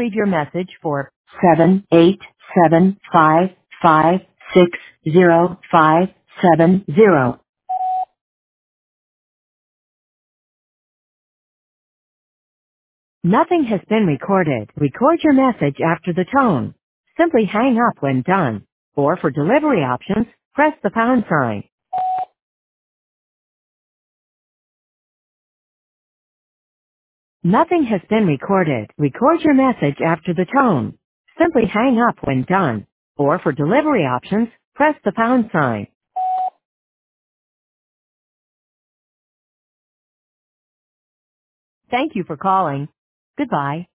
leave your message for 78755600570. Nothing has been recorded. Record your message after the tone. Simply hang up when done. Or for delivery options, press the pound sign. Nothing has been recorded. Record your message after the tone. Simply hang up when done. Or for delivery options, press the pound sign. Thank you for calling. Goodbye.